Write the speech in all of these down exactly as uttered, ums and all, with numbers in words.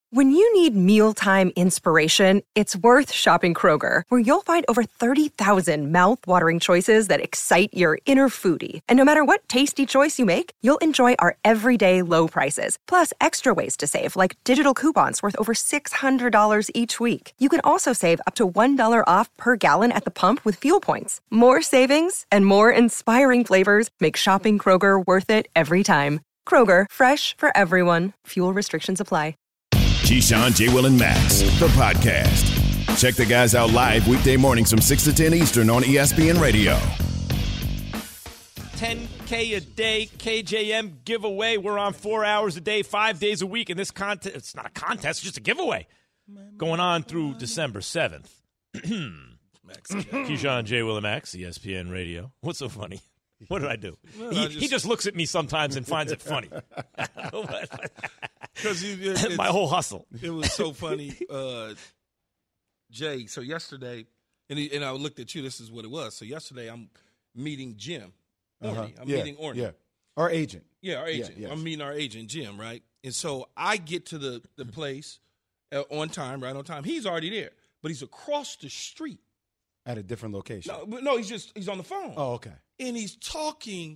When you need mealtime inspiration, it's worth shopping Kroger, where you'll find over thirty thousand mouth-watering choices that excite your inner foodie. And no matter what tasty choice you make, you'll enjoy our everyday low prices, plus extra ways to save, like digital coupons worth over six hundred dollars each week. You can also save up to one dollar off per gallon at the pump with fuel points. More savings and more inspiring flavors make shopping Kroger worth it every time. Kroger, fresh for everyone. Fuel restrictions apply. Keyshawn, J. Will, and Max, the podcast. Check the guys out live weekday mornings from six to ten Eastern on E S P N Radio. ten K a day, K J M giveaway. We're on four hours a day, five days a week. And this contest, it's not a contest, it's just a giveaway. Going on through December seventh. Keyshawn, J. Will, and Max, E S P N Radio. What's so funny? What did I do? Well, he, I just, he just looks at me sometimes and finds it funny. Because my whole hustle. It was so funny, uh, Jay. So yesterday, and, he, and I looked at you. This is what it was. So yesterday, I'm meeting Jim. Orny. Uh-huh. I'm yeah, meeting Orny. Yeah, our agent. Yeah, our agent. Yeah, yes. I'm meeting our agent, Jim. Right, and so I get to the the place uh, on time, right on time. He's already there, but he's across the street at a different location. No, but no, he's just he's on the phone. Oh, okay. And he's talking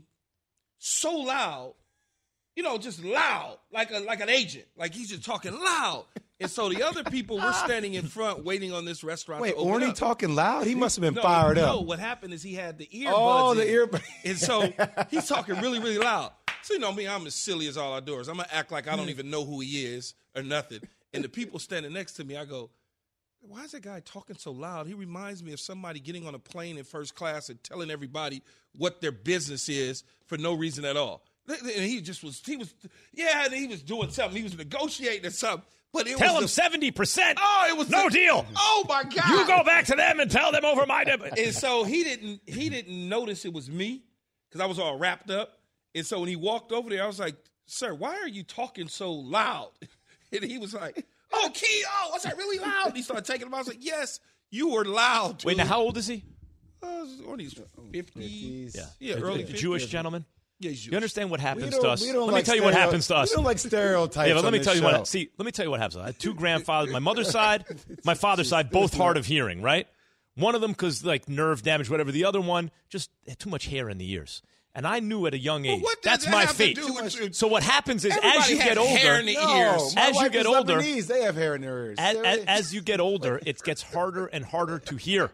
so loud, you know, just loud, like a like an agent. Like he's just talking loud. And so the other people were standing in front waiting on this restaurant Wait, to open Orny up. talking loud? He must have been no, fired no, up. No, what happened is he had the earbuds Oh, the in. earbuds. And so he's talking really, really loud. So, you know me, I'm as silly as all outdoors. I'm going to act like I don't even know who he is or nothing. And the people standing next to me, I go, why is that guy talking so loud? He reminds me of somebody getting on a plane in first class and telling everybody what their business is for no reason at all. And he just was, he was, yeah, and he was doing something. He was negotiating or something. But it tell was him the, seventy percent. Oh, it was no the, deal. Oh my God! You go back to them and tell them over my. And so he didn't. He didn't notice it was me because I was all wrapped up. And so when he walked over there, I was like, "Sir, why are you talking so loud?" And he was like, "Oh, Key, oh, was that really loud?" And he started taking him. I was like, "Yes, you were loud." Dude. Wait, now how old is he? Uh, on his fifties. Yeah, yeah, early fifties. Jewish gentleman. Yeah, he's Jewish. You understand what happens to us? We don't let like me tell you what stereo- happens to us. We don't like stereotypes. Yeah, but let me on tell this you show. what. See, let me tell you what happens. I had two grandfathers. My mother's side, my father's side, both hard of hearing. Right. One of them because like nerve damage, whatever. The other one just had too much hair in the ears. And I knew at a young age, well, what does that's that my have to fate. do with you? So what happens is, Everybody as you has get older, hair in the No, ears. my as you wife get is older, Lebanese. They have hair in their ears. as, as, as you get older, it gets harder and harder to hear.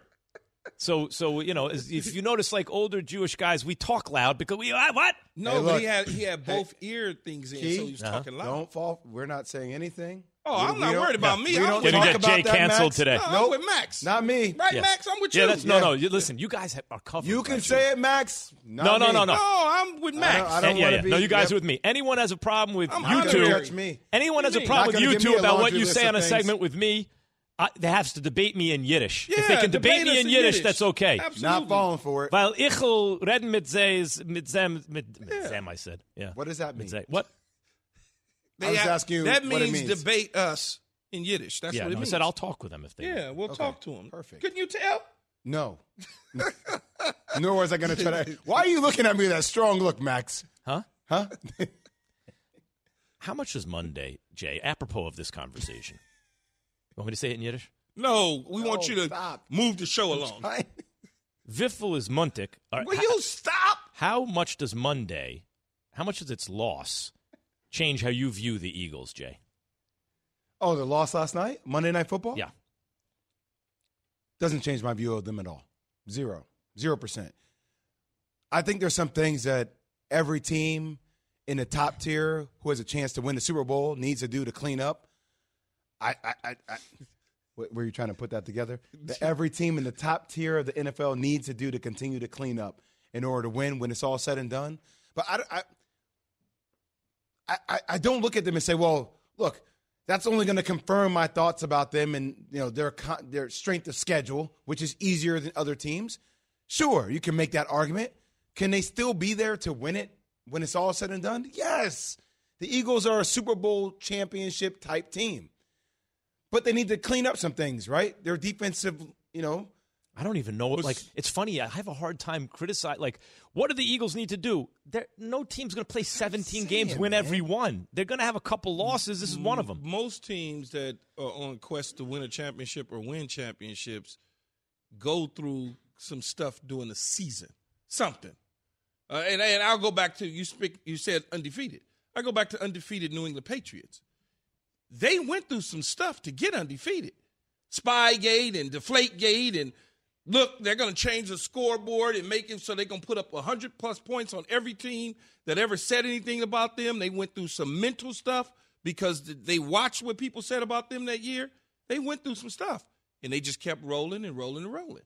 So, so you know, as- if you notice, like older Jewish guys, we talk loud because we uh, what? No, Hey, but look. he had he had both ear things in, Key, so he was uh-huh. talking loud. Don't fall. We're not saying anything. Oh, We- I'm we not don't- worried about no, me. we I'm don't with- Gonna talk get about Jay that, canceled Max. today. No, I'm Nope. with Max. Not me. Right, Yeah. Max? I'm with Yeah, you. that's no, no. You, listen, you guys have, are covered. You by can Jews. say it, Max. Not No, no, me. no, no. No, I'm with Max. I don't, I And don't yeah, want yeah. to be. No, you guys yep. are with me. Anyone has a problem with I'm you honored. two? Judge me. Anyone has a Not problem with gonna you give me two a about what laundry you list say of on a things. segment with me? I, they have to debate me in Yiddish. if Yeah, they can debate, debate me us in in Yiddish, Yiddish. that's okay. Absolutely. Not falling for it. Weil ich will reden mit zeh, mit zem, mit, mit zem, I said. Yeah. What does that mean? Mit zeh. What? They I was have- asking you That what it means, means. debate us in Yiddish. That's yeah, what it no, I means. said I'll talk with them if they. Yeah, we'll Okay, talk to him. perfect. Couldn't you tell? No. Nor was I going to try to. Why are you looking at me with that strong look, Max? Huh? Huh? How much is Monday, Jay? Apropos of this conversation, you want me to say it in Yiddish? No, we want No, you to stop. move the show along. I- Wiffle is Muntik. All right, Will how, you stop? how much does Monday, how much does its loss change how you view the Eagles, Jay? Oh, the loss last night? Monday Night Football? Yeah. Doesn't change my view of them at all. Zero. Zero percent. I think there's some things that every team in the top tier who has a chance to win the Super Bowl needs to do to clean up. I, I, I, I what, were you trying to put that together? That every team in the top tier of the N F L needs to do to continue to clean up in order to win when it's all said and done. But I, I, I, I don't look at them and say, well, look, that's only going to confirm my thoughts about them and you know their their strength of schedule, which is easier than other teams. Sure, you can make that argument. Can they still be there to win it when it's all said and done? Yes. The Eagles are a Super Bowl championship type team. But they need to clean up some things, right? Their defensive, you know, I don't even know what, like, it's funny. I have a hard time criticizing. Like, what do the Eagles need to do? They're, no team's going to play seventeen saying, games, win man. every one. They're going to have a couple losses. This is one of them. Most teams that are on quest to win a championship or win championships go through some stuff during the season, something. Uh, and, and I'll go back to, you speak. You said undefeated. I go back to undefeated New England Patriots. They went through some stuff to get undefeated. Spygate and Deflategate and look, they're going to change the scoreboard and make it so they're going to put up one hundred plus points on every team that ever said anything about them. They went through some mental stuff because they watched what people said about them that year. They went through some stuff, and they just kept rolling and rolling and rolling.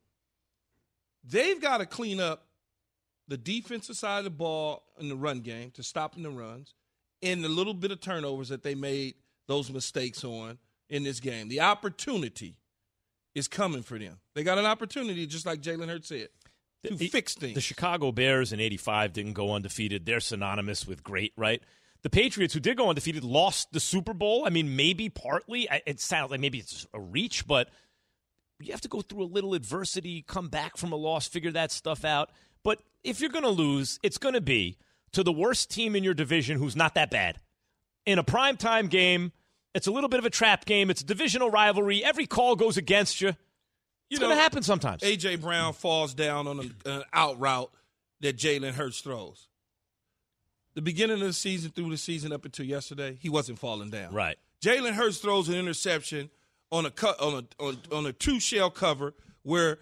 They've got to clean up the defensive side of the ball in the run game to stopping the runs and the little bit of turnovers that they made those mistakes on in this game. The opportunity is coming for them. They got an opportunity, just like Jalen Hurts said, to the, fix things. The Chicago Bears in eighty-five didn't go undefeated. They're synonymous with great, right? The Patriots, who did go undefeated, lost the Super Bowl. I mean, maybe partly. It sounds like maybe it's a reach, but you have to go through a little adversity, come back from a loss, figure that stuff out. But if you're going to lose, it's going to be to the worst team in your division who's not that bad. In a primetime game, it's a little bit of a trap game. It's a divisional rivalry. Every call goes against you. It's going to happen sometimes. A J. Brown falls down on an, an out route that Jalen Hurts throws. The beginning of the season through the season up until yesterday, he wasn't falling down. Right. Jalen Hurts throws an interception on a cut on a on, on a two shell cover where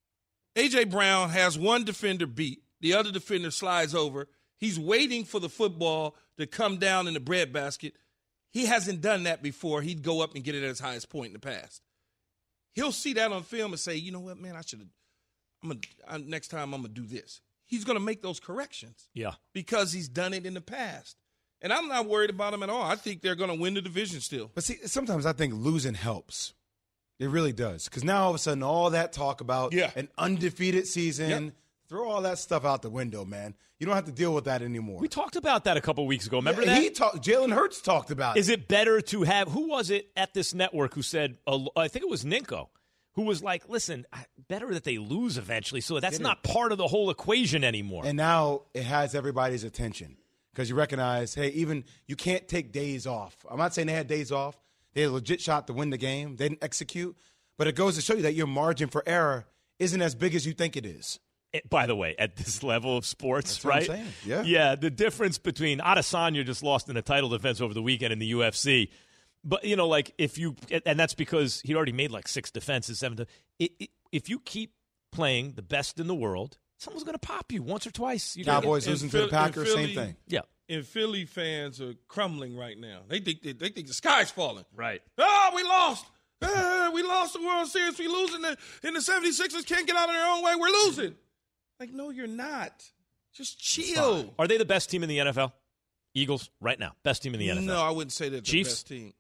A J. Brown has one defender beat, the other defender slides over. He's waiting for the football to come down in the breadbasket. He hasn't done that before. He'd go up and get it at his highest point in the past. He'll see that on film and say, you know what, man, I should have. I'm gonna I, next time I'm gonna do this. He's gonna make those corrections. Yeah, because he's done it in the past, and I'm not worried about him at all. I think they're gonna win the division still. But see, sometimes I think losing helps. It really does, because now all of a sudden all that talk about yeah. an undefeated season. Yep. Throw all that stuff out the window, man. You don't have to deal with that anymore. We taled about that a couple weeks ago. Remember yeah, that? He talked. Jalen Hurts talked about Is it. Is it better to have – who was it at this network who said uh, – I think it was Ninko, who was like, listen, better that they lose eventually, so that's not part of the whole equation anymore. And now it has everybody's attention because you recognize, hey, even you can't take days off. I'm not saying they had days off. They had a legit shot to win the game. They didn't execute. But it goes to show you that your margin for error isn't as big as you think it is. It, by the way, at this level of sports, That's right? What I'm saying. Yeah. Yeah, the difference between Adesanya just lost in a title defense over the weekend in the U F C. But, you know, like if you – and that's because he already made like six defenses, seven it, it, if you keep playing the best in the world, someone's going to pop you once or twice. You Cowboys get, losing Philly, to the Packers, Philly, same thing. Yeah. And Philly fans are crumbling right now. They think they, they think the sky's falling. Right. Oh, we lost. Uh, we lost the World Series. We losing the and the seventy-sixers can't get out of their own way. We're losing. Like, no, you're not. Just chill. Are they the best team in the N F L? Eagles, right now, best team in the N F L. No, I wouldn't say they're the Chiefs? best team.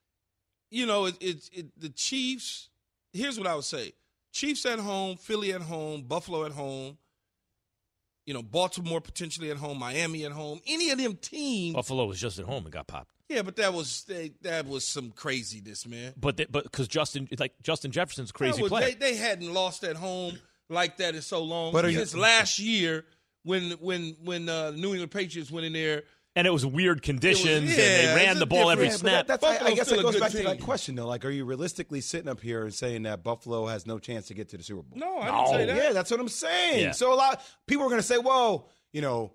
You know, it, it, it, the Chiefs, here's what I would say. Chiefs at home, Philly at home, Buffalo at home, you know, Baltimore potentially at home, Miami at home. Any of them teams. Buffalo was just at home and got popped. Yeah, but that was they, that was some craziness, man. But they, but because Justin like Justin Jefferson's a crazy was, player. They, they hadn't lost at home like that in so long. But since you, last year when when when uh, the New England Patriots went in there. And it was weird conditions, was, yeah, and they ran the ball every yeah, snap. That, that's, I, I guess still it a goes good back team. to that question, though. Like, are you realistically sitting up here and saying that Buffalo has no chance to get to the Super Bowl? No, I No. didn't say that. Yeah, that's what I'm saying. Yeah. So a lot people are going to say, "Whoa, you know,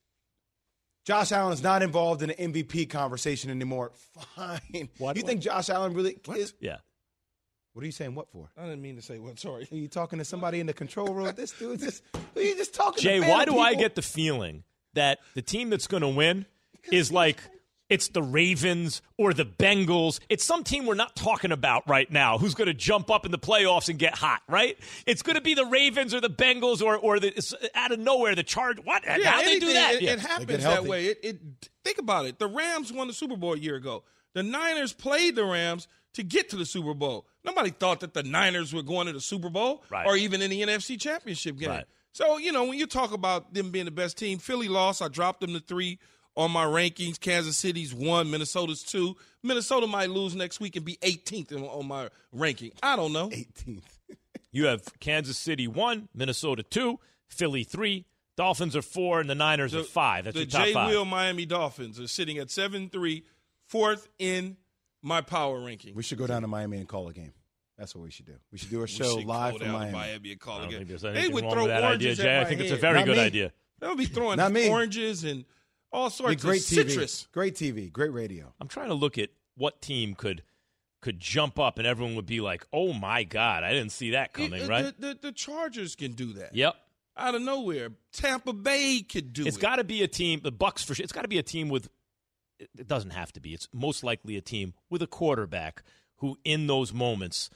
Josh Allen is not involved in the M V P conversation anymore." Fine. What? You think Josh Allen really What? is? Yeah. What are you saying? What for? I didn't mean to say what. Sorry. Are you talking to somebody in the control room? This dude just who you just talking Jay, to? fan why of do I people? get the feeling that the team that's going to win is like it's the Ravens or the Bengals? It's some team we're not talking about right now who's going to jump up in the playoffs and get hot, right? It's going to be the Ravens or the Bengals or or the, it's out of nowhere the Charge. What? Yeah, How do they do anything, that? It, Yeah. it happens get that healthy. way. It, it think about it. The Rams won the Super Bowl a year ago. The Niners played the Rams to get to the Super Bowl. Nobody thought that the Niners were going to the Super Bowl Right. or even in the N F C Championship game. Right. So, you know, when you talk about them being the best team, Philly lost. I dropped them to three on my rankings. Kansas City's one, Minnesota's two. Minnesota might lose next week and be eighteenth on, on my ranking. I don't know. eighteenth. You have Kansas City one, Minnesota two, Philly three, Dolphins are four, and the Niners The- are five. That's the your top J. five. Will Miami Dolphins are sitting at seven three, fourth in my power ranking. We should go down to Miami and call a game. That's what we should do. We should do a We show should live go from down to Miami. Miami and call I don't again. think there's They anything would wrong throw with that idea, oranges Jay. at I my think it's a head. very Not good me. idea. They'll be throwing Not me. oranges and all Be sorts great of T V. citrus. Great T V. Great radio. I'm trying to look at what team could could jump up and everyone would be like, "Oh my God, I didn't see that coming." It- right? The, the, the Chargers can do that. Yep. Out of nowhere. Tampa Bay could do It's it. got to be a team. The Bucks for sure. It's got to be a team with. It doesn't have to be. It's most likely a team with a quarterback who, in those moments,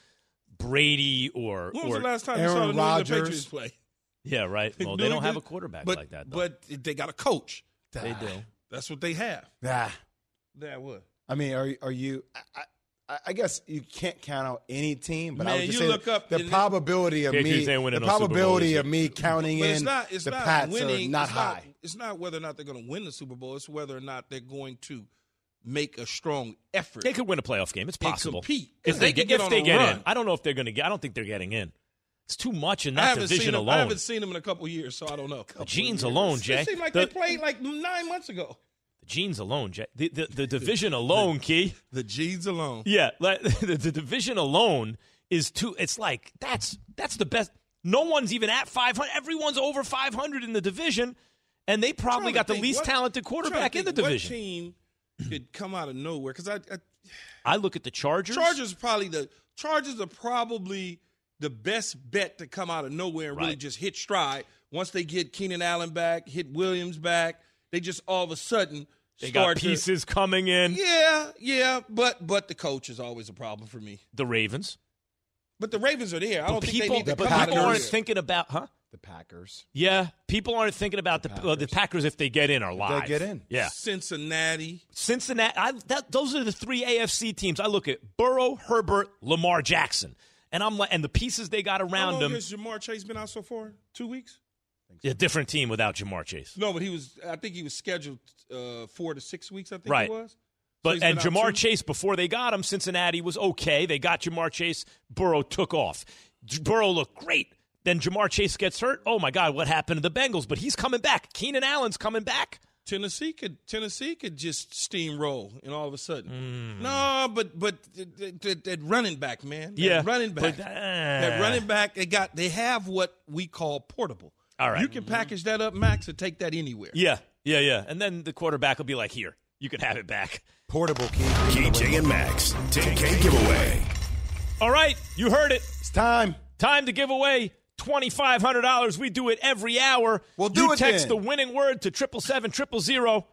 Brady or When was or the last time you Aaron saw the New England Rodgers. Patriots play? yeah, right. Well, they New don't have a England- quarterback but, like that. Though. But they got a coach. they do. That's what they have. Ah. That what? I mean, are are you? I, I, I guess you can't count out any team, but I Man, would just you say look up the and- probability of Patriots me, ain't winning the no Super Bowl probability this of me counting But in it's not. It's the not Pats winning. are not it's high. Not, it's not whether or not they're going to win the Super Bowl. It's whether or not they're going to make a strong effort. They could win a playoff game. It's And possible. compete. If 'Cause they, they get, could get if on they a get run. in, I don't know if they're going to get. I don't think they're getting in. It's too much in I that haven't seen division them. alone. I haven't seen them in a couple of years, so I don't know. The genes alone, Jay. It seemed like the, they played like nine months ago. the genes alone, Jay. The, the, the division alone, Key. The G's alone. Yeah, like, the, the division alone is too. It's like that's that's the best. No one's even at five hundred. Everyone's over five hundred in the division, and they probably Trying to got the think, least what- talented trying to quarterback in the think division. What team could come out of nowhere? Because I, I I look at the Chargers. Chargers are probably the Chargers are probably the best bet to come out of nowhere and really Right. just hit stride. Once they get Keenan Allen back, hit Williams back, they just all of a sudden They start got pieces coming in. To, yeah, yeah, but but the coach is always a problem for me. The Ravens. But the Ravens are there. I But don't people, think they need to the but come out of people aren't nowhere. thinking about, huh? The Packers. Yeah, people aren't thinking about the The uh, the Packers. Packers if they get in or They live. get in. Yeah, Cincinnati. Cincinnati. I, that, those are the three A F C teams. I look at Burrow, Herbert, Lamar Jackson, and I'm like, and the pieces they got How around long them. has Jamar Chase been out so far? Two weeks? A different team without Jamar Chase. No, but he was. I think he was scheduled uh, four to six weeks. I think Right. he was. So But he's and been out Jamar two- Chase, before they got him, Cincinnati was okay. They got Jamar Chase. Burrow took off. J- Burrow looked great. Then Jamar Chase gets hurt. Oh my God, what happened to the Bengals? But he's coming back. Keenan Allen's coming back. Tennessee could Tennessee could just steamroll, and all of a sudden, Mm. no, but but that, that, that running back, man, that Yeah, running back, but, uh, that running back, they got they have what we call portable. All right. You can package that up, Max, and take that anywhere. Yeah, yeah, yeah. And then the quarterback will be like, "Here, you can have it back." Portable key. K J and Max, ten K giveaway. All right, you heard it. It's time. Time to give away twenty-five hundred dollars. We do it every hour. Well, do you it text then. the winning word to triple seven triple zero.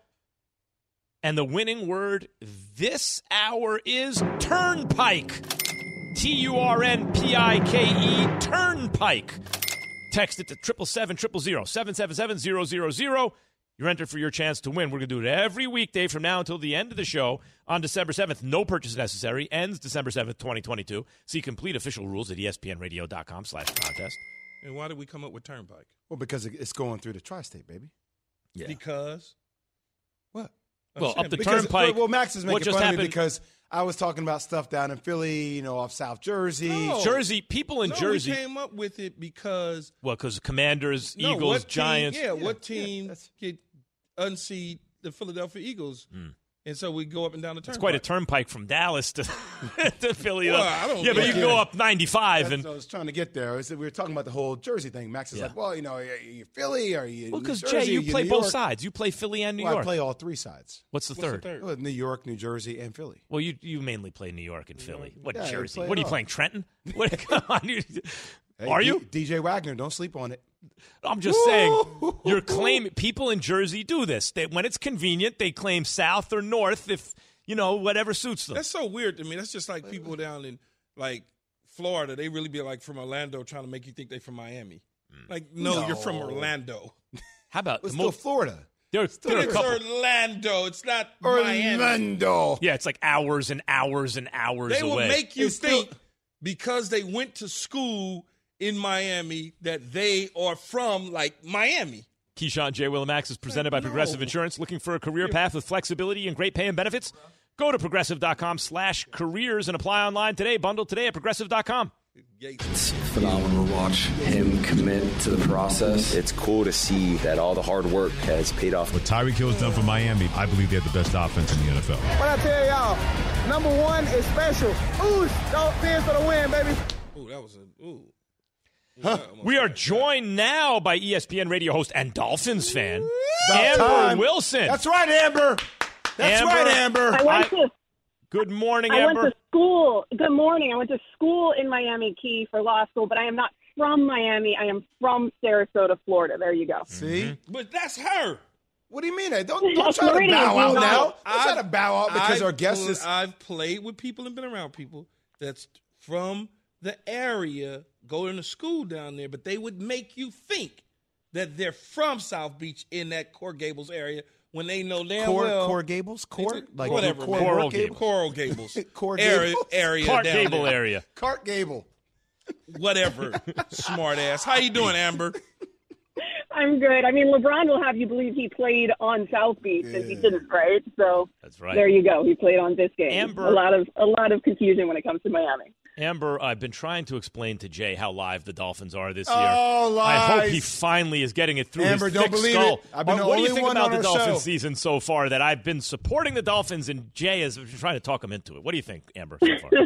And the winning word this hour is turnpike. T U R N P I K E, turnpike. Text it to triple seven triple zero seven seven seven zero zero zero. You're entered for your chance to win. We're going to do it every weekday from now until the end of the show on December seventh. No purchase necessary. Ends December seventh, twenty twenty-two. See complete official rules at E S P N radio dot com slash contest. And why did we come up with Turnpike? Well, because it- it's going through the tri-state, baby. Yeah. Because What? I'm Well, saying up the because- turnpike. Well, Max is what making just fun of me happened- because I was talking about stuff down in Philly, you know, off South Jersey. No. Jersey, people in No, Jersey. we came up with it because Well, because Commanders, no, Eagles, what team- Giants. yeah, what Yeah, team that's- could unseat the Philadelphia Eagles? And so we go up and down the turnpike. It's quite a turnpike from Dallas to, to Philly. Well, I don't yeah, but know. you can go up ninety-five. That's and what I was trying to get there. I said, we were talking about the whole Jersey thing. Max is Yeah. like, well, you know, are you Philly? Are you Well, because, New Jay, Jersey? you Are play New both York? sides. You play Philly and New Well, York. I play all three sides. What's the What's the third? third? Well, New York, New Jersey, and Philly. Well, you you mainly play New York and Philly. What, Yeah, I Jersey? play What are it you all. playing, Trenton? What, come on. you- Hey, are D- you? D J Wagner? Don't sleep on it. I'm just saying, you're claiming people in Jersey do this. They, when it's convenient, they claim south or north if, you know, whatever suits them. That's so weird to me. That's just like people down in like Florida. They really be like from Orlando, trying to make you think they from Miami. Like, no, you're from No. Orlando. How about It's the still mo- Florida. there, there are a It's couple. Orlando. It's not Miami. Orlando. Yeah, it's like hours and hours and hours They away. will make you It's still- think because they went to school in Miami that they are from like Miami. Keyshawn, J. Will and Max is presented by No. Progressive Insurance. Looking for a career path with flexibility and great pay and benefits? Go to progressive dot com slash careers and apply online today. Bundle today at progressive dot com. It's phenomenal to watch him commit to the process. It's cool to see that all the hard work has paid off. What Tyreek Hill's done for Miami, I believe they have the best offense in the N F L. What I tell y'all, number one is special. Ooh, Dolphins for the win, baby. Ooh, that was a ooh. Huh. We are joined now by E S P N radio host and Dolphins fan, About Amber time. Wilson. That's right, Amber. That's Amber. right, Amber. I went to, Good morning, I Amber. went to school. Good morning. I went to school in Miami Key for law school, but I am not from Miami. I am from Sarasota, Florida. There you go. See? Mm-hmm. But that's her. What do you mean? Don't, don't That's try to Floridian, bow out you know. now. Don't I've- try to bow out because I've our guest pl- is. I've played with people and been around people that's from the area, going to school down there, but they would make you think that they're from South Beach in that Coral Gables area when they know damn Core, well. Core Gables? Core? Like whatever, Core, man. Coral Gables? Coral Gables. Coral area, Gables? area Clark down Gable there. area. Cart Gable. Whatever. Smart ass. How you doing, Amber? I'm good. I mean, LeBron will have you believe he played on South Beach, and he didn't, right? So That's right. there you go. He played on this game. Amber- A lot of a lot of confusion when it comes to Miami. Amber, I've been trying to explain to Jay how live the Dolphins are this year. Oh, lies. I hope he finally is getting it through Amber, his don't thick believe skull. it. I've been what the what do you only think one about on the our Dolphins show. season so far? That I've been supporting the Dolphins, and Jay is trying to talk him into it. What do you think, Amber, so far?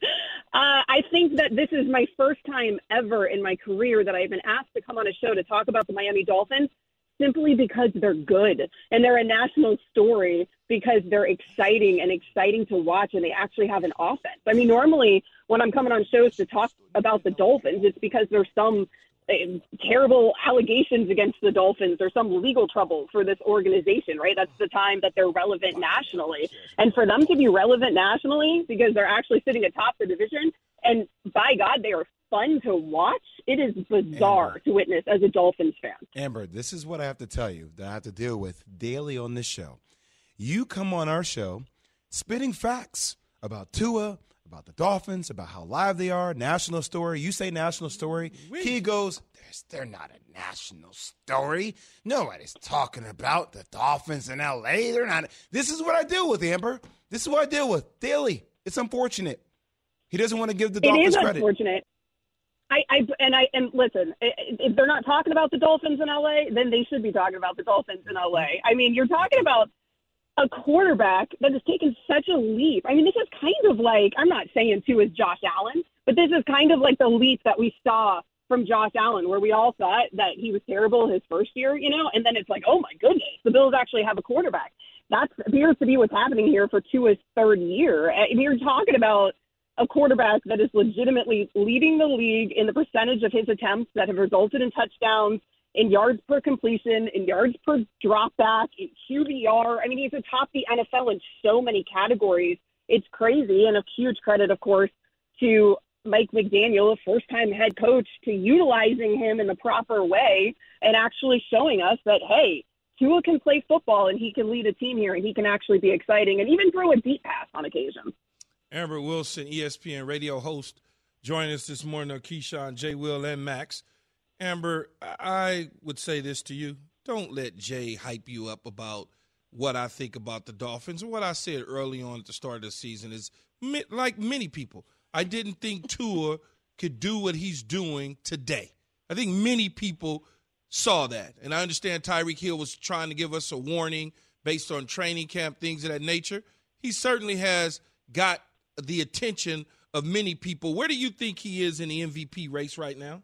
Uh, I think that this is my first time ever in my career that I've been asked to come on a show to talk about the Miami Dolphins simply because they're good. And they're a national story because they're exciting and exciting to watch, and they actually have an offense. I mean, normally when I'm coming on shows to talk about the Dolphins, it's because there's some uh, terrible allegations against the Dolphins or some legal trouble for this organization, right? That's the time that they're relevant nationally. And for them to be relevant nationally because they're actually sitting atop the division, and by God, they are fun to watch. It is bizarre Amber. to witness as a Dolphins fan. Amber, this is what I have to tell you that I have to deal with daily on this show. You come on our show spitting facts about Tua, about the Dolphins, about how live they are, national story. You say national story. He goes, There's, they're not a national story. Nobody's talking about the Dolphins in L A. They're not. This is what I deal with, Amber. This is what I deal with daily. It's unfortunate. He doesn't want to give the It Dolphins is credit. unfortunate. I, I and I and listen, if they're not talking about the Dolphins in L A, then they should be talking about the Dolphins in L A. I mean, you're talking about a quarterback that has taken such a leap. I mean, this is kind of like, I'm not saying too is Josh Allen, but this is kind of like the leap that we saw from Josh Allen, where we all thought that he was terrible his first year, you know, and then it's like, oh my goodness, the Bills actually have a quarterback. That appears to be what's happening here for Tua's third year. And you're talking about a quarterback that is legitimately leading the league in the percentage of his attempts that have resulted in touchdowns, in yards per completion, in yards per drop back, in Q B R. I mean, he's atop the N F L in so many categories. It's crazy, and a huge credit, of course, to Mike McDaniel, a first-time head coach, to utilizing him in the proper way and actually showing us that, hey, Tua can play football and he can lead a team here and he can actually be exciting and even throw a deep pass on occasion. Amber Wilson, E S P N radio host, joining us this morning on Keyshawn, J. Will, and Max. Amber, I would say this to you. Don't let Jay hype you up about what I think about the Dolphins. And what I said early on at the start of the season is, like many people, I didn't think Tua could do what he's doing today. I think many people saw that. And I understand Tyreek Hill was trying to give us a warning based on training camp, things of that nature. He certainly has got the attention of many people. Where do you think he is in the M V P race right now?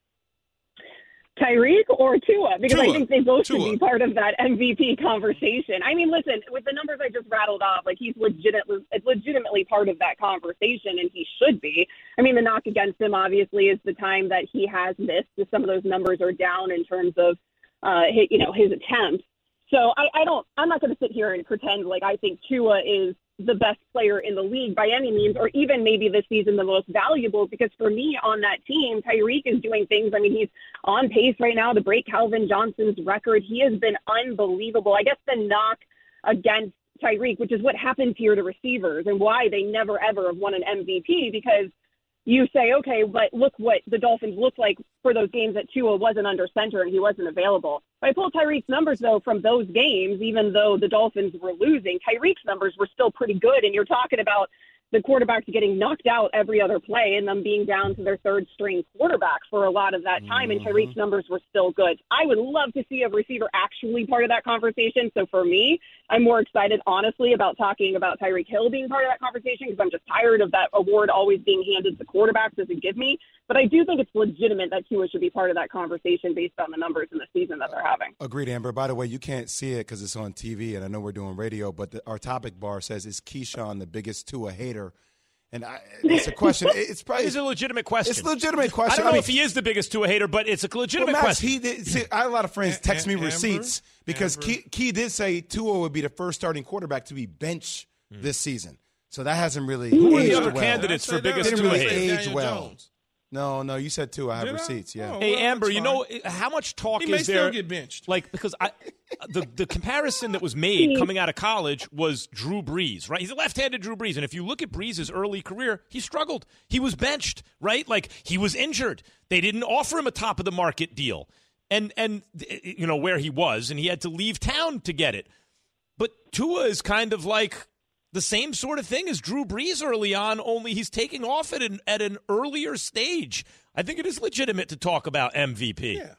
Tyreek or Tua? Because Tua. I think they both Tua. should be part of that M V P conversation. I mean, listen, with the numbers I just rattled off, like he's legitimately, legitimately part of that conversation, and he should be. I mean, the knock against him, obviously, is the time that he has missed. Some of those numbers are down in terms of, uh, his, you know, his attempts. So I, I don't, I'm not going to sit here and pretend like I think Tua is the best player in the league by any means, or even maybe this season the most valuable, because for me on that team, Tyreek is doing things. I mean, he's on pace right now to break Calvin Johnson's record. He has been unbelievable. I guess the knock against Tyreek, which is what happens here to receivers and why they never, ever have won an M V P, because you say, okay, but look what the Dolphins looked like for those games that Tua wasn't under center and he wasn't available. If I pull Tyreek's numbers, though, from those games, even though the Dolphins were losing, Tyreek's numbers were still pretty good. And you're talking about the quarterbacks getting knocked out every other play and them being down to their third string quarterback for a lot of that time. Mm-hmm. And Tyreek's numbers were still good. I would love to see a receiver actually part of that conversation. So for me, I'm more excited, honestly, about talking about Tyreek Hill being part of that conversation because I'm just tired of that award always being handed to quarterbacks doesn't give me. But I do think it's legitimate that Tua should be part of that conversation based on the numbers in the season that they're having. Agreed, Amber. By the way, you can't see it because it's on T V, and I know we're doing radio, but the, our topic bar says, is Keyshawn the biggest Tua hater? And I, it's a question. It's probably it's a legitimate question. It's a legitimate question. I don't know I mean, if he is the biggest Tua hater, but it's a legitimate well, Max, question. He did, see, I have a lot of friends text me Amber, receipts because Amber. Key, Key did say Tua would be the first starting quarterback to be benched mm. this season. So that hasn't really Who are aged the other well. candidates for biggest Didn't Tua really hater? age well. Jones. No, no, you said Tua. I have Did receipts. I? Yeah. Oh, Hey, well, Amber, you fine. know how much talk He may is there? still get benched. Like because I, the the comparison that was made coming out of college was Drew Brees, right? He's a left-handed Drew Brees, and if you look at Brees' early career, he struggled. He was benched, right? Like he was injured. They didn't offer him a top of the market deal, and and you know where he was, and he had to leave town to get it. But Tua is kind of like the same sort of thing as Drew Brees early on, only he's taking off at an at an earlier stage. I think it is legitimate to talk about M V P. Yeah.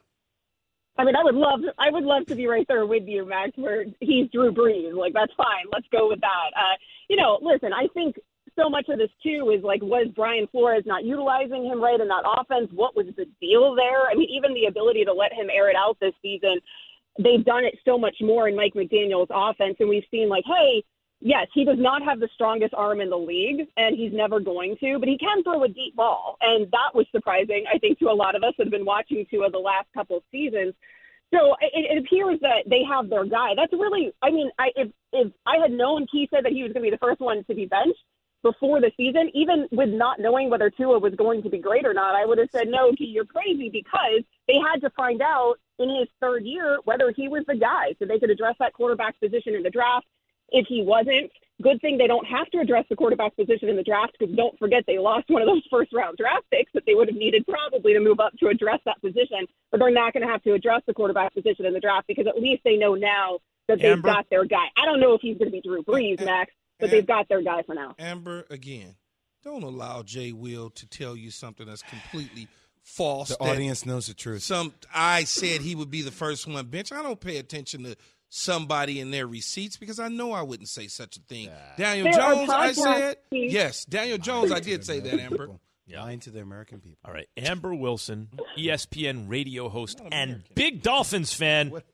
I mean, I would love, I would love to be right there with you, Max, where he's Drew Brees. Like, that's fine. Let's go with that. Uh, you know, listen, I think so much of this, too, is like, was Brian Flores not utilizing him right in that offense? What was the deal there? I mean, even the ability to let him air it out this season, they've done it so much more in Mike McDaniel's offense. And we've seen, like, hey, yes, he does not have the strongest arm in the league, and he's never going to, but he can throw a deep ball. And that was surprising, I think, to a lot of us that have been watching Tua the last couple of seasons. So it, it appears that they have their guy. That's really, I mean, I, if, if I had known Key said that he was going to be the first one to be benched before the season, even with not knowing whether Tua was going to be great or not, I would have said, no, Key, you're crazy, because they had to find out in his third year whether he was the guy so they could address that quarterback position in the draft. If he wasn't, good thing they don't have to address the quarterback position in the draft, because don't forget they lost one of those first-round draft picks that they would have needed probably to move up to address that position. But they're not going to have to address the quarterback position in the draft because at least they know now that they've Amber? got their guy. I don't know if he's going to be Drew Brees, Max, but they've got their guy for now. Amber, again, don't allow Jay Will to tell you something that's completely false. The audience knows the truth. Some I said he would be the first one bench. I don't pay attention to somebody in their receipts because I know I wouldn't say such a thing. Nah. Daniel there Jones, I said. Yes, Daniel Jones, I did say that, Amber. Yeah. Lying to the American people. All right, Amber Wilson, E S P N radio host and American. big Dolphins fan, what?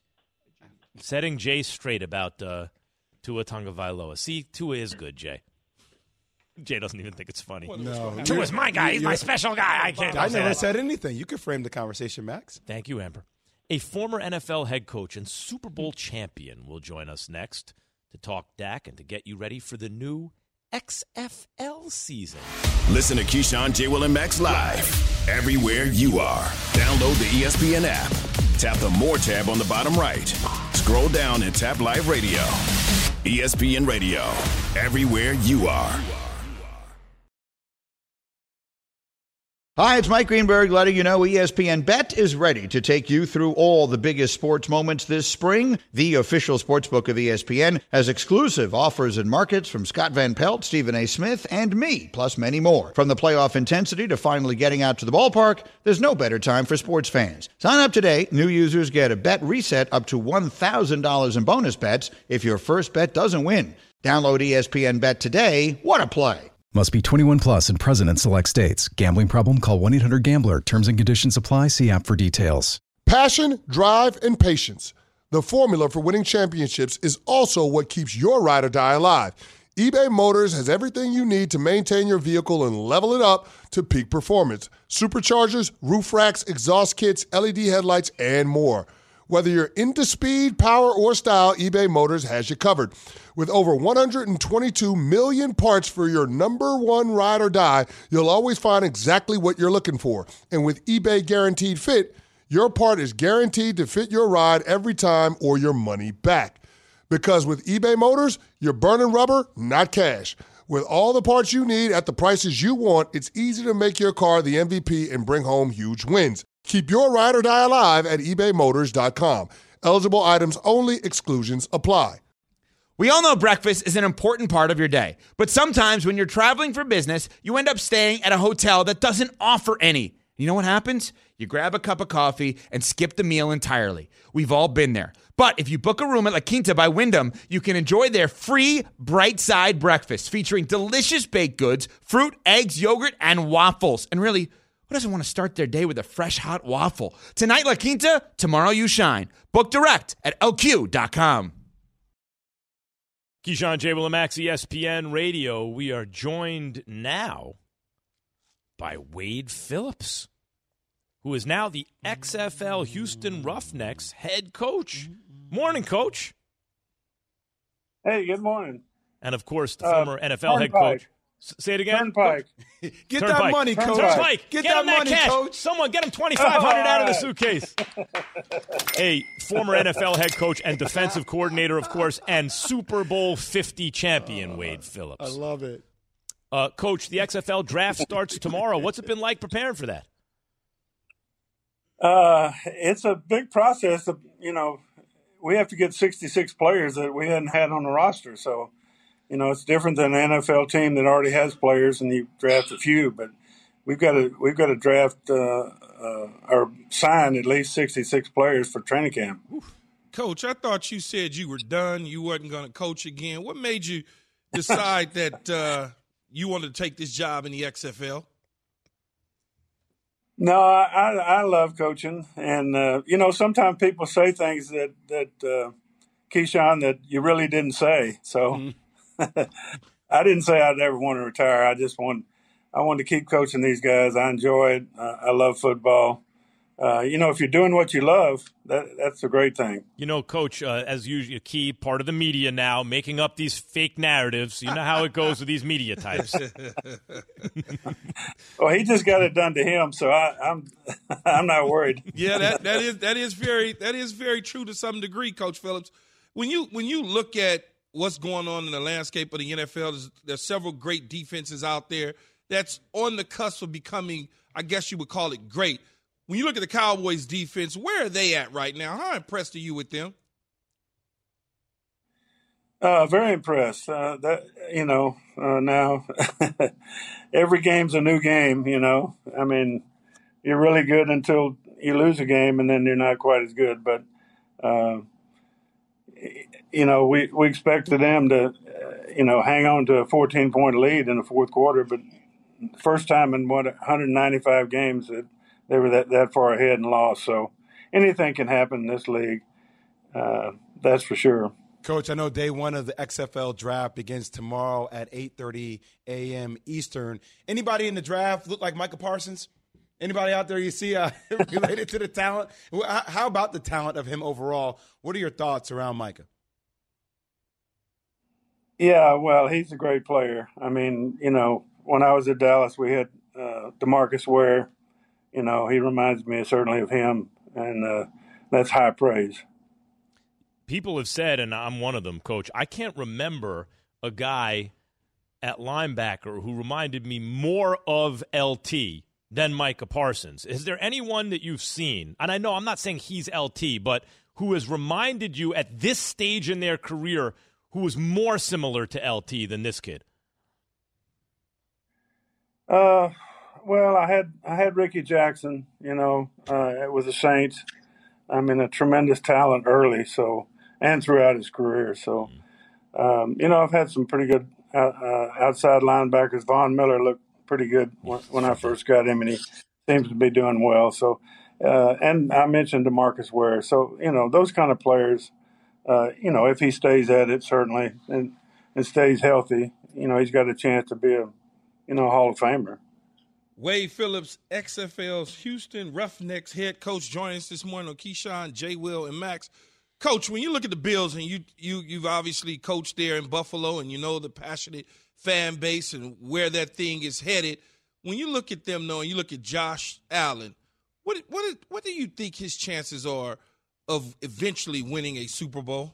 setting Jay straight about uh, Tua Tagovailoa. See, Tua is good, Jay. Jay doesn't even think it's funny. No, Tua's my guy. He's my special guy. I can't. I never that. said anything. You could frame the conversation, Max. Thank you, Amber. A former N F L head coach and Super Bowl champion will join us next to talk Dak and to get you ready for the new X F L season. Listen to Keyshawn, J. Will, and Max live everywhere you are. Download the E S P N app. Tap the More tab on the bottom right. Scroll down and tap Live Radio. E S P N Radio. Everywhere you are. Hi, it's Mike Greenberg letting you know E S P N Bet is ready to take you through all the biggest sports moments this spring. The official sportsbook of E S P N has exclusive offers and markets from Scott Van Pelt, Stephen A. Smith, and me, plus many more. From the playoff intensity to finally getting out to the ballpark, there's no better time for sports fans. Sign up today. New users get a bet reset up to one thousand dollars in bonus bets if your first bet doesn't win. Download E S P N Bet today. What a play. Must be twenty-one plus and present in select states. Gambling problem? Call one eight hundred gambler. Terms and conditions apply. See app for details. Passion, drive, and patience. The formula for winning championships is also what keeps your ride or die alive. eBay Motors has everything you need to maintain your vehicle and level it up to peak performance. Superchargers, roof racks, exhaust kits, L E D headlights, and more. Whether you're into speed, power, or style, eBay Motors has you covered. With over one hundred twenty-two million parts for your number one ride or die, you'll always find exactly what you're looking for. And with eBay Guaranteed Fit, your part is guaranteed to fit your ride every time or your money back. Because with eBay Motors, you're burning rubber, not cash. With all the parts you need at the prices you want, it's easy to make your car the M V P and bring home huge wins. Keep your ride or die alive at ebay motors dot com. Eligible items only. Exclusions apply. We all know breakfast is an important part of your day, but sometimes when you're traveling for business, you end up staying at a hotel that doesn't offer any. You know what happens? You grab a cup of coffee and skip the meal entirely. We've all been there. But if you book a room at La Quinta by Wyndham, you can enjoy their free Bright Side breakfast featuring delicious baked goods, fruit, eggs, yogurt, and waffles. And really, who doesn't want to start their day with a fresh, hot waffle? Tonight, La Quinta, tomorrow you shine. Book direct at L Q dot com. Keyshawn, J. Will and Max, E S P N Radio. We are joined now by Wade Phillips, who is now the X F L Houston Roughnecks head coach. Morning, Coach. Hey, good morning. And, of course, the uh, former N F L head Turnpike. coach. S- say it again. Turnpike. Get Turnpike. that money, Coach. Turnpike. Get, Get that him that money, cash. Coach. Someone get him twenty-five hundred dollars out of the All suitcase. Hey, former N F L head coach and defensive coordinator, of course, and Super Bowl fifty champion, Wade Phillips. I love it. Uh, Coach, the X F L draft starts tomorrow. What's it been like preparing for that? Uh, it's a big process. Of, you know, we have to get sixty-six players that we hadn't had on the roster. So, you know, it's different than an N F L team that already has players and you draft a few. But we've got to we've got to draft uh, uh, or sign at least sixty-six players for training camp. Coach, I thought you said you were done. You wasn't going to coach again. What made you decide that uh, you wanted to take this job in the X F L? No, I, I, I love coaching. And, uh, you know, sometimes people say things that, that uh, Keyshawn, that you really didn't say. So mm-hmm. I didn't say I'd ever want to retire. I just want, I wanted to keep coaching these guys. I enjoy it. Uh, I love football. Uh, you know, if you're doing what you love, that that's a great thing. You know, Coach, uh, as usual, a key part of the media now, making up these fake narratives. You know how it goes with these media types. Well, he just got it done to him, so I, I'm I'm not worried. Yeah, that, that is that is very that is very true to some degree, Coach Phillips. When you when you look at what's going on in the landscape of the N F L, there's, there's several great defenses out there that's on the cusp of becoming, I guess you would call it, great. When you look at the Cowboys defense, where are they at right now? How impressed are you with them? Uh, very impressed. Uh, that you know, uh, now every game's a new game. You know, I mean, you're really good until you lose a game, and then you're not quite as good. But uh, you know, we we expected them to, uh, you know, hang on to a fourteen point lead in the fourth quarter, but first time in what one hundred ninety-five games that they were that, that far ahead and lost. So anything can happen in this league. Uh, that's for sure. Coach, I know day one of the X F L draft begins tomorrow at eight thirty a.m. Eastern. Anybody in the draft look like Micah Parsons? Anybody out there you see uh, related to the talent? How about the talent of him overall? What are your thoughts around Micah? Yeah, well, he's a great player. I mean, you know, when I was at Dallas, we had uh, DeMarcus Ware. You know, he reminds me certainly of him, and uh, that's high praise. People have said, and I'm one of them, Coach, I can't remember a guy at linebacker who reminded me more of L T than Micah Parsons. Is there anyone that you've seen, and I know I'm not saying he's L T, but who has reminded you at this stage in their career who is more similar to L T than this kid? Uh, well, I had I had Ricky Jackson. You know, uh, it was the Saints. I mean, a tremendous talent early, so and throughout his career. So, um, you know, I've had some pretty good uh, uh, outside linebackers. Von Miller looked pretty good when, when I first got him, and he seems to be doing well. So, uh, and I mentioned DeMarcus Ware. So, you know, those kind of players. Uh, you know, if he stays at it, certainly, and and stays healthy, you know, he's got a chance to be a, you know, Hall of Famer. Wade Phillips, X F L's Houston Roughnecks head coach, joining us this morning on Keyshawn, J. Will, and Max. Coach, when you look at the Bills, and you, you, you've obviously coached there in Buffalo, and you know the passionate fan base and where that thing is headed. When you look at them, though, and you look at Josh Allen, what what what do you think his chances are of eventually winning a Super Bowl?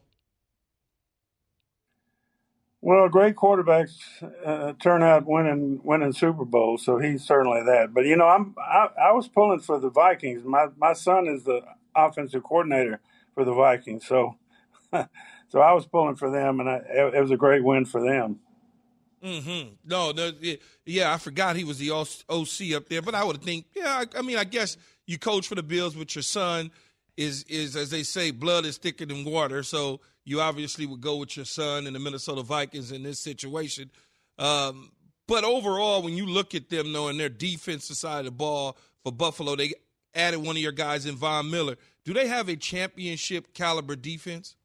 Well, great quarterbacks uh, turn out winning winning Super Bowls, so he's certainly that. But you know, I'm I, I was pulling for the Vikings. My my son is the offensive coordinator for the Vikings, so so so I was pulling for them, and I, it, it was a great win for them. Mm-hmm. No, no, yeah, I forgot he was the O C up there, but I would think, yeah, I, I mean, I guess you coach for the Bills, but your son is, is, as they say, blood is thicker than water, so you obviously would go with your son and the Minnesota Vikings in this situation. Um, but overall, when you look at them, knowing their defensive side of the ball for Buffalo, they added one of your guys in Von Miller. Do they have a championship caliber defense?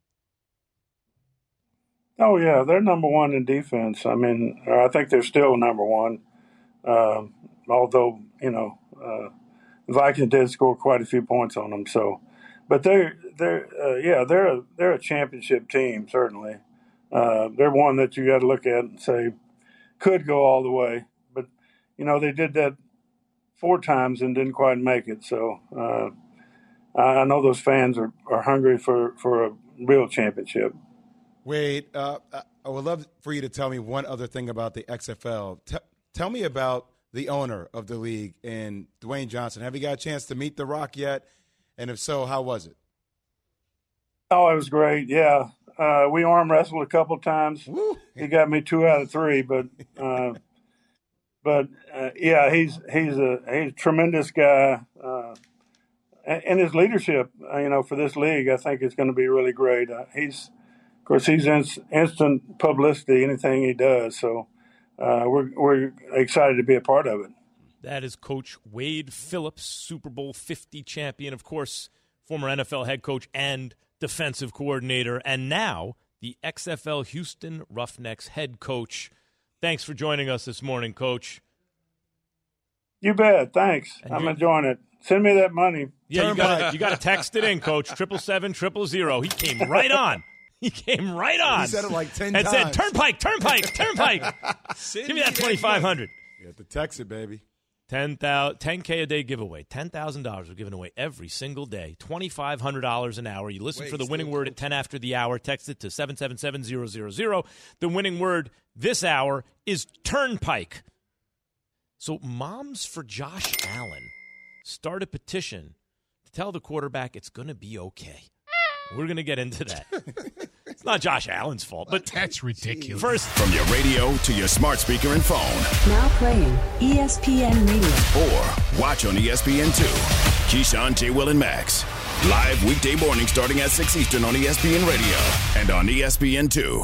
Oh, yeah, they're number one in defense. I mean, I think they're still number one, uh, although, you know, uh, the Vikings did score quite a few points on them. So, but they're, they're uh, yeah, they're a, they're a championship team, certainly. Uh, they're one that you got to look at and say could go all the way. But, you know, they did that four times and didn't quite make it. So uh, I know those fans are, are hungry for, for a real championship. Wade, uh, I would love for you to tell me one other thing about the X F L. T- tell me about the owner of the league and Dwayne Johnson. Have you got a chance to meet The Rock yet? And if so, how was it? Oh, it was great. Yeah. Uh, we arm wrestled a couple times. Woo. He got me two out of three, but, uh, but uh, yeah, he's, he's a, he's a tremendous guy. Uh, and his leadership, uh, you know, for this league, I think is going to be really great. Uh, he's, Of course, he's in, instant publicity, anything he does. So uh, we're we're excited to be a part of it. That is Coach Wade Phillips, Super Bowl fifty champion, of course, former N F L head coach and defensive coordinator, and now the X F L Houston Roughnecks head coach. Thanks for joining us this morning, Coach. You bet. Thanks. and I'm enjoying it. Send me that money. Yeah, you got you got to text it in, Coach. Triple seven triple zero. He came right on. He came right on. He said it like ten and times. And said, Turnpike, Turnpike, Turnpike. Give me that twenty-five hundred dollars. You have to text it, baby. ten K a day giveaway. ten thousand dollars we're giving away every single day. twenty-five hundred dollars an hour. You listen Wait, for the winning word at ten after the hour. Text it to seven seven seven zero zero zero. The winning word this hour is Turnpike. So Moms for Josh Allen start a petition to tell the quarterback it's going to be okay. We're going to get into that. It's not Josh Allen's fault, but that's ridiculous. First, from your radio to your smart speaker and phone. Now playing E S P N Radio. Or watch on E S P N two. Keyshawn, J. Will, and Max. Live weekday morning starting at six Eastern on E S P N Radio and on E S P N two.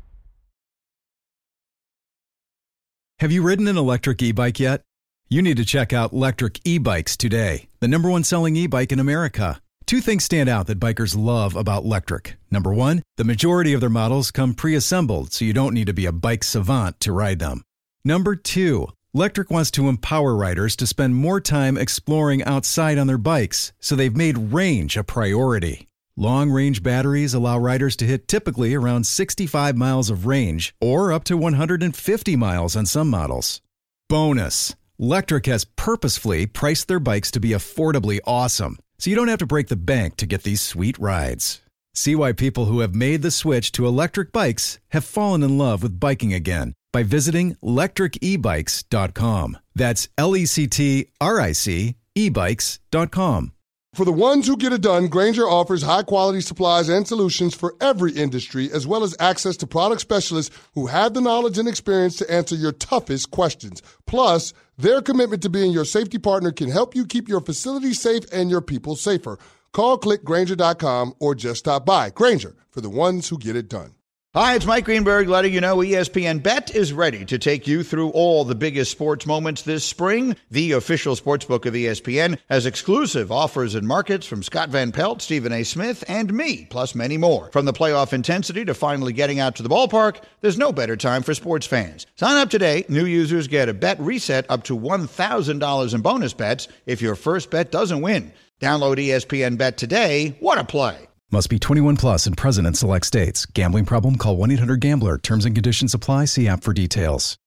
Have you ridden an electric e-bike yet? You need to check out Lectric E-Bikes today, the number one selling e-bike in America. Two things stand out that bikers love about Lectric. Number one, the majority of their models come pre-assembled, so you don't need to be a bike savant to ride them. Number two, Lectric wants to empower riders to spend more time exploring outside on their bikes, so they've made range a priority. Long-range batteries allow riders to hit typically around sixty-five miles of range, or up to one hundred fifty miles on some models. Bonus, Lectric has purposefully priced their bikes to be affordably awesome, so you don't have to break the bank to get these sweet rides. See why people who have made the switch to electric bikes have fallen in love with biking again by visiting lectric e bikes dot com. That's L E C T R I C e bikes dot com. For the ones who get it done, Grainger offers high-quality supplies and solutions for every industry, as well as access to product specialists who have the knowledge and experience to answer your toughest questions. Plus, their commitment to being your safety partner can help you keep your facility safe and your people safer. Call click grainger dot com or just stop by. Grainger, for the ones who get it done. Hi, it's Mike Greenberg letting you know E S P N Bet is ready to take you through all the biggest sports moments this spring. The official sportsbook of E S P N has exclusive offers and markets from Scott Van Pelt, Stephen A. Smith, and me, plus many more. From the playoff intensity to finally getting out to the ballpark, there's no better time for sports fans. Sign up today. New users get a bet reset up to one thousand dollars in bonus bets if your first bet doesn't win. Download E S P N Bet today. What a play. Must be twenty-one plus and present in select states. Gambling problem? Call one eight hundred gambler. Terms and conditions apply. See app for details.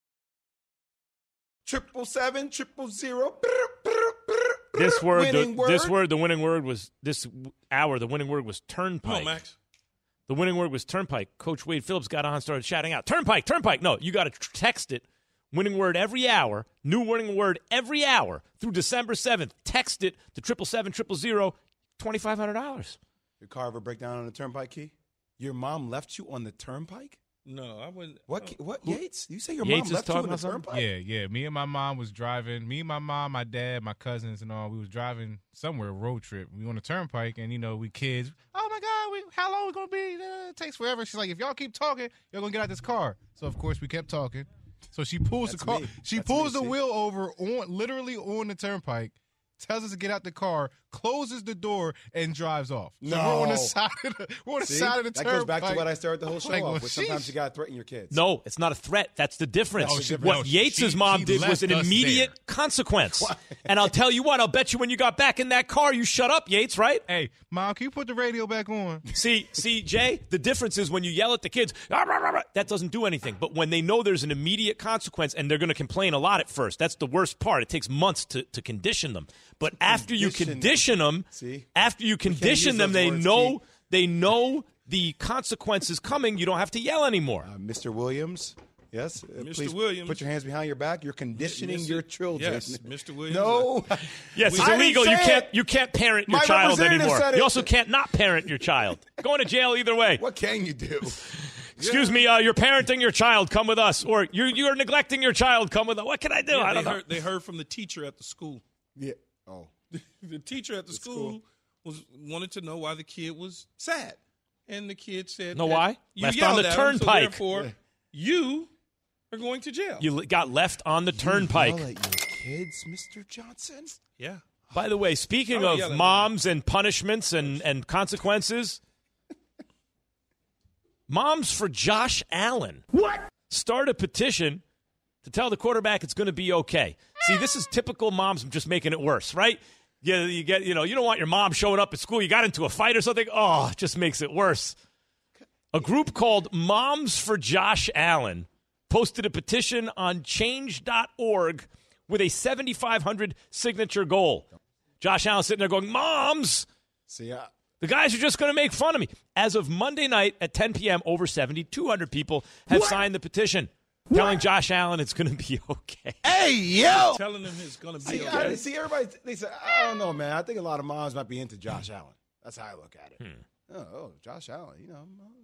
Triple seven, triple zero. This word, the, word, this word, the winning word was this hour. The winning word was turnpike. Come on, Max. The winning word was turnpike. Coach Wade Phillips got on, started shouting out, "Turnpike, turnpike!" No, you got to text it. Winning word every hour. New winning word every hour through December seventh. Text it to triple seven triple zero. Twenty five hundred dollars. Your car ever break down on the turnpike key? Your mom left you on the turnpike? No, I wouldn't. What? uh, What? Yates? You say your Yates is mom left you talking on the about something? turnpike? Yeah, yeah. Me and my mom was driving. Me, my mom, my dad, my cousins, and all. We was driving somewhere, road trip. We on the turnpike, and you know, we kids. Oh my God, we, how long we gonna be? Uh, it takes forever. She's like, if y'all keep talking, y'all gonna get out this car. So of course we kept talking. So she pulls That's the car. me. She That's pulls me, the see? wheel over on, literally on the turnpike. Tells us to get out the car, closes the door, and drives off. So No. we're on the side of the, we're on the See? side of the that turnpike. goes back to what I started the whole show Like, off well, with. Sometimes sheesh. you got to threaten your kids. No, it's not a threat. That's the difference. No, she- what no, Yates' she- mom she did was an left us immediate there. consequence. And I'll tell you what, I'll bet you when you got back in that car, you shut up, Yates, right? Hey, Mom, can you put the radio back on? See, see, Jay, the difference is when you yell at the kids, "Ah, rah, rah, rah," that doesn't do anything. But when they know there's an immediate consequence and they're going to complain a lot at first, that's the worst part. It takes months to, to condition them. But after you Condition. condition them, See? after you can't condition use them, those they words, know Keith. they know the consequences coming. You don't have to yell anymore. Uh, Mister Williams, yes. uh, Mister Please Williams. put your hands behind your back. You're conditioning Mister your children. Yes, Mister Williams. No. Yes, it's I didn't illegal. You say can't it. you can't parent your My child representative anymore. said it. You also can't not parent your child. Going to jail either way. What can you do? Excuse me, uh, you're parenting your child. Come with us, or you're you're neglecting your child. Come with us. What can I do? Yeah, I they don't know. heard, they heard from the teacher at the school. Yeah. Oh. The teacher at the school was wanted to know why the kid was sad, and the kid said, Know that why? You Left yelled on the at him, so turnpike. therefore, Yeah. you are going to jail. You li- got left on the turnpike. Yell at your kids, Mister Johnson. yeah. By the way, speaking I would yell of at moms and punishments and, and consequences, Moms for Josh Allen. What? Start a petition to tell the quarterback it's going to be okay. See, this is typical moms just making it worse, right? You, you get, you know, you don't want your mom showing up at school. You got into a fight or something. Oh, it just makes it worse. A group called Moms for Josh Allen posted a petition on change dot org with a seventy-five hundred signature goal. Josh Allen sitting there going, Moms, See, uh, the guys are just going to make fun of me. As of Monday night at ten p.m., over seventy-two hundred people have What? signed the petition telling Josh Allen it's going to be okay. hey, yo. Telling them it's going to be See, okay. I, see, everybody, they say, I don't know, man. I think a lot of moms might be into Josh Allen. That's how I look at it. Hmm. Oh, oh, Josh Allen, you know.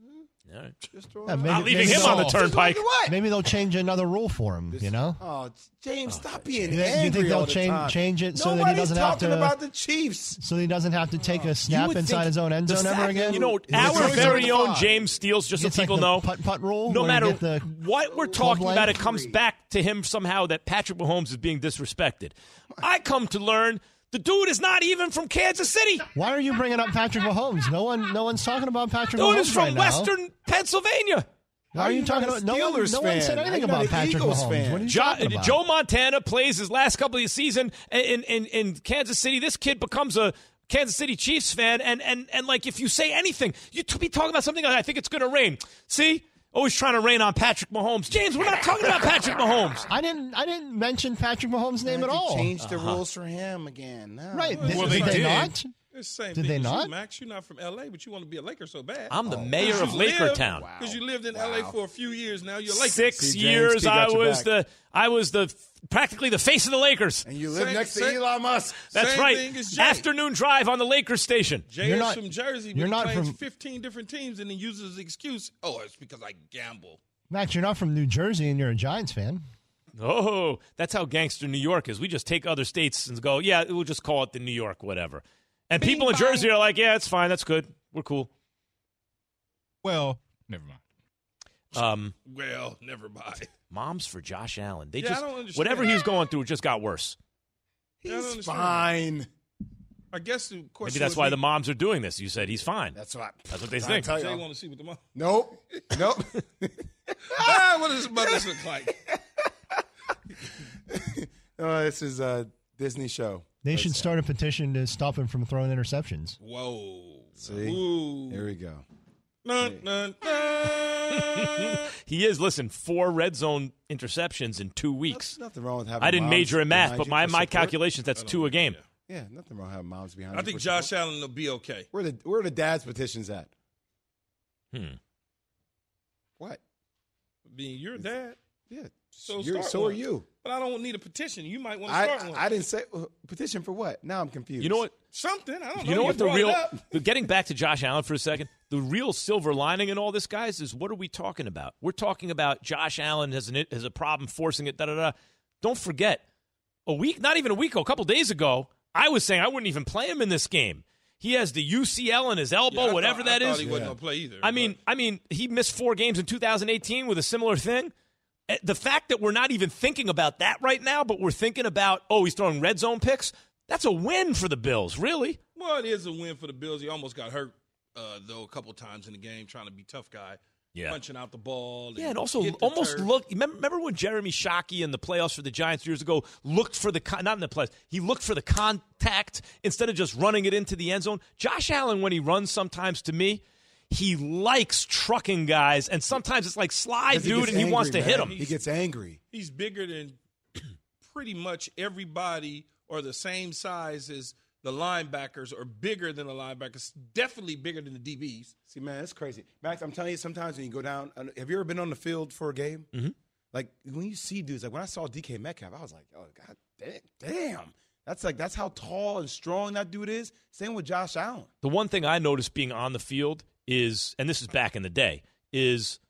All right. Just throw Yeah, it maybe- out. Not leaving maybe him on the they'll- turnpike. What? Maybe they'll change another rule for him, you know? Oh, James, stop being You think- angry you think they'll all the change- time. change it so that he Nobody's doesn't have talking to- about the Chiefs. So he doesn't have to take a snap would inside think his own end the zone ever fact- again? You know, It's our always very over own five. James Steele, just so It's like people the know, putt-putt rule, no where you matter get the what we're club talking about, it length. comes back to him somehow that Patrick Mahomes is being disrespected. I come to learn the dude is not even from Kansas City. Why are you bringing up Patrick Mahomes? No one, no one's talking about Patrick Dude Mahomes is from right now. Western Pennsylvania. Why are you talking not a about? No one, Steelers no one said fan? How anything you not about an Patrick Eagles Mahomes. fan? What are you Jo- talking about? Joe Montana plays his last couple of season in, in in Kansas City. This kid becomes a Kansas City Chiefs fan, and and and like if you say anything, you to be talking about something. Like, I think it's going to rain. See, always trying to rain on Patrick Mahomes. James, we're not talking about Patrick Mahomes. I didn't. I didn't mention Patrick Mahomes' name Had at to all. Change the rules for him again. No. Right? Well, did, they did they did. not? It's the same Did thing they as not? You, Max. You're not from L A, but you want to be a Laker so bad. I'm the Oh. mayor of You lived- Lakertown. Because you lived in L A for a few years now. You're a Laker. Six See, James, years, he got I your was back. the I was the practically the face of the Lakers. And you live Same- next to same- Elon Musk. That's Same right. thing as Jay. Afternoon drive on the Lakers station. Jay You're is not- from Jersey, but you're he not claims from- fifteen different teams and then uses the excuse, oh, it's because I gamble. Max, you're not from New Jersey, and you're a Giants fan. Oh, that's how gangster New York is. We just take other states and go, yeah, we'll just call it the New York whatever. And Bing people in bong. Jersey are like, yeah, it's fine. That's good. We're cool. Well, never mind. Um, Well, never mind. Moms for Josh Allen. They Yeah, I just don't understand. whatever he was going through, it just got worse. I don't He's understand. fine. I guess the question Maybe that's would why be, the moms are doing this. You said he's fine. That's what. That's what they I think. tell Jay you. want to see what the mom. Nope. Nope. ah, what does mothers look like? Oh, this is a Disney show. They should start a petition to stop him from throwing interceptions. Whoa. See? Ooh. Here we go. Dun, dun, dun. He is, listen, four red zone interceptions in two weeks. There's nothing wrong with having I didn't moms major in math, behind but you my, for my support. calculations, that's two a game. Yeah, nothing wrong with having moms behind I you. think for Josh support. Allen will be okay. Where the where are the dad's petitions at? Hmm. What? I mean, you're a dad. Yeah. So You're- start so one. are you. But I don't need a petition. You might want to I, start one. I didn't say uh, petition for what. Now I'm confused. You know what? Something. I don't know. You know what the brought it real up. – getting back to Josh Allen for a second, the real silver lining in all this, guys, is what are we talking about? We're talking about Josh Allen has, an, has a problem forcing it, da-da-da. Don't forget, a week, not even a week ago, a couple days ago, I was saying I wouldn't even play him in this game. He has the U C L in his elbow, yeah, whatever thought, that I is. thought he wasn't going to play either. I mean, I mean, he missed four games in two thousand eighteen with a similar thing. The fact that we're not even thinking about that right now, but we're thinking about, oh, he's throwing red zone picks, that's a win for the Bills, really. Well, it is a win for the Bills. He almost got hurt, uh, though, a couple times in the game trying to be tough guy. Yeah. Punching out the ball. Yeah, and also almost turf. look. Remember, remember when Jeremy Shockey in the playoffs for the Giants years ago looked for the not in the playoffs. He looked for the contact instead of just running it into the end zone. Josh Allen, when he runs, sometimes to me, he likes trucking guys, and sometimes it's like slide, dude, and he angry, wants to man. hit him. He gets angry. He's bigger than pretty much everybody, or the same size as the linebackers, or bigger than the linebackers. Definitely bigger than the D Bs. See, man, that's crazy. Max, I'm telling you, sometimes when you go down, have you ever been on the field for a game? Mm-hmm. Like, when you see dudes, like when I saw D K Metcalf, I was like, oh, God damn. damn. That's like, that's how tall and strong that dude is. Same with Josh Allen. The one thing I noticed being on the field is, and this is back in the day, is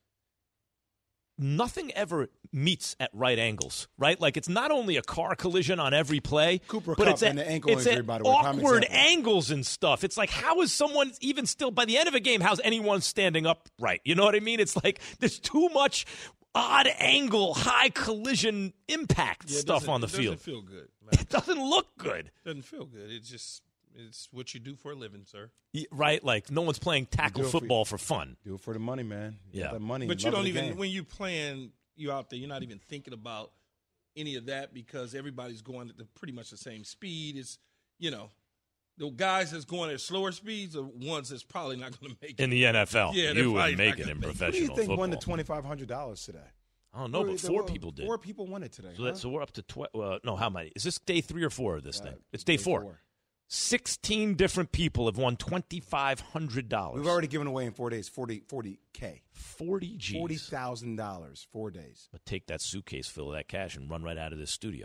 nothing ever meets at right angles, right? Like, it's not only a car collision on every play, Cooper but Kupp it's, and a, the ankle it's injury, at by the way, prime awkward example. angles and stuff. It's like, how is someone even still, by the end of a game, how's anyone standing up right? You know what I mean? It's like there's too much odd angle, high collision impact Yeah, it stuff doesn't- on the it field. doesn't feel good. It doesn't look good. Doesn't feel good. It's just it's what you do for a living, sir. Y- Right? Like, no one's playing tackle do it for- football for fun. Do it for the money, man. You Yeah. got that money. But and you love don't of the even game. when you playing, you out there, you're not even thinking about any of that because everybody's going at the, pretty much the same speed. It's you know, the guys that's going at slower speeds are ones that's probably not going to make it In the N F L, Yeah, they're you probably wouldn't make not it gonna in make it. professional Who do you think football. won the twenty-five hundred dollars today? I don't know, Who- but there four were- people did. Four people won it today. So, huh? that, so we're up to twelve. Uh, no, how many? Is this day three or four of this thing? It's day, day four. four. Sixteen different people have won twenty-five hundred dollars. We've already given away in four days forty, forty K. forty G's. forty thousand dollars, four days. But take that suitcase full of that cash and run right out of this studio.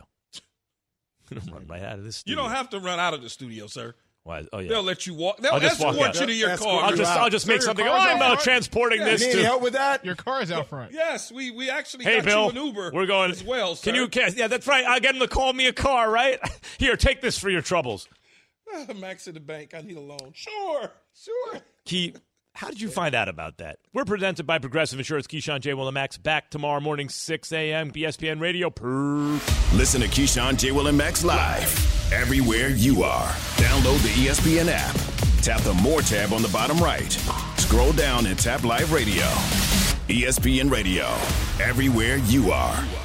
Run right out of this You studio. don't have to run out of the studio, sir. Why? Oh, yeah. They'll let you walk. They'll I'll just escort walk out. you to your Escort car. I'll you just, out. I'll just make Sir, something. your Oh, car's I'm out uh, front. transporting Yeah, this need to. any help with that? Your car's out front. Yes, we we actually Hey, got Bill, you an Uber. we're going as well, sir. Can you? Can, yeah, that's right. I'll get him to call me a car, right? Here, take this for your troubles. Max at the bank. I need a loan. Sure, sure. Key, how did you find out about that? We're presented by Progressive Insurance. Keyshawn J. Will and Max back tomorrow morning, six a.m. E S P N Radio. Per- Listen to Keyshawn, J. Will, and Max live everywhere you are. Download the E S P N app. Tap the More tab on the bottom right. Scroll down and tap Live Radio. E S P N Radio, everywhere you are.